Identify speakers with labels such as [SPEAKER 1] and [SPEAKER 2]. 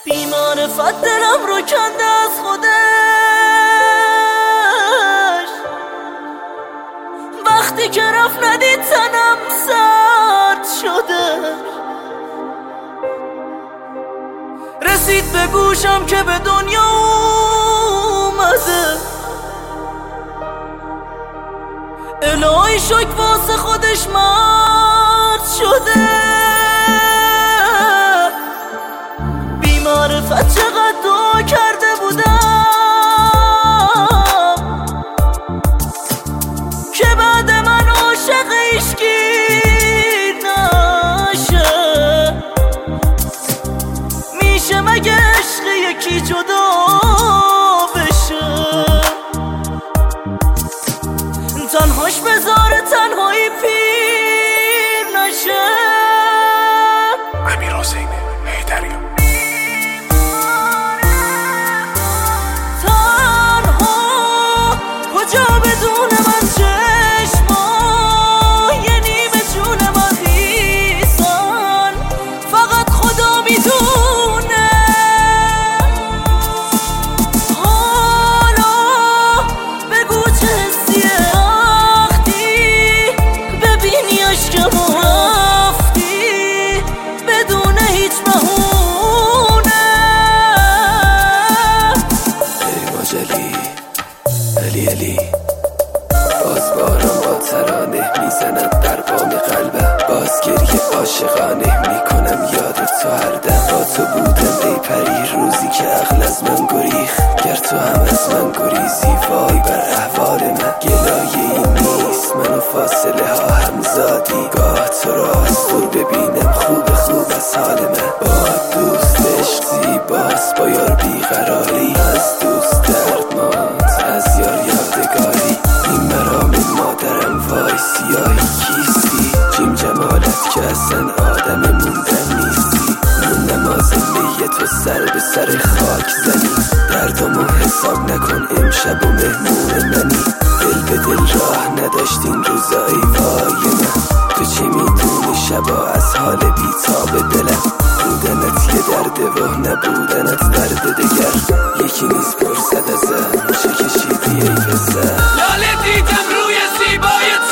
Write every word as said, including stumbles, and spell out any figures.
[SPEAKER 1] بی‌معرفت دلم رو کنده از خودش، وقتی که رفت ندید تنم سرد شده، رسید به گوشم که به دنیا اومده، الهی شک واسه خودش مرد شده. بی‌معرفت چقدر دعا کرده بودم که بعد من عاشق عشقی نشه. میشه مگه عشق یکی جدا بشه؟ تنهاش بذاره تنهایی پیر نشه.
[SPEAKER 2] امیر حسین حیدری.
[SPEAKER 1] تنها کجا بدون من چشما یه نیمه جون من خیسان، فقط خدا میدونه. حالا بگو چه حسیه ببینی عشقمو رفتی بدون هیچ بهونه.
[SPEAKER 3] ای ماجلی علی علی، باز باران با ترانه میزند در بام قلبم، باز گریه عاشقانه میکنم یادت تو هر دم. با تو بودم ای پری روزی که عقل از من گریخ، گر تو هم از من گریزی وای بر احوال من. گلایه این نیست منو فاصله ها هم زادی، گاه تو را از دور ببینم خوب خوب از حال من. با دوست عشق زیباست با یار بیقراری، از دوست دردناک از یار یادگاری. این مرام مادرم وای سیاهی کیستی، جیم جمالت که اصلا آدم موندن نیستی. نون نماز میه تو سر به سر خاک زنی، دردمو حساب نکن امشب و مهمون منی. دل به دل راه نداشتین روزایی وای من، تو چی میدونی شبا از حال بیتاب دلم. بودنت یه درده و نبودنت درد دگر، یکی نیست پرسد ازم چه کشیدی ای پسر.
[SPEAKER 4] لاله دیدم روی زیبای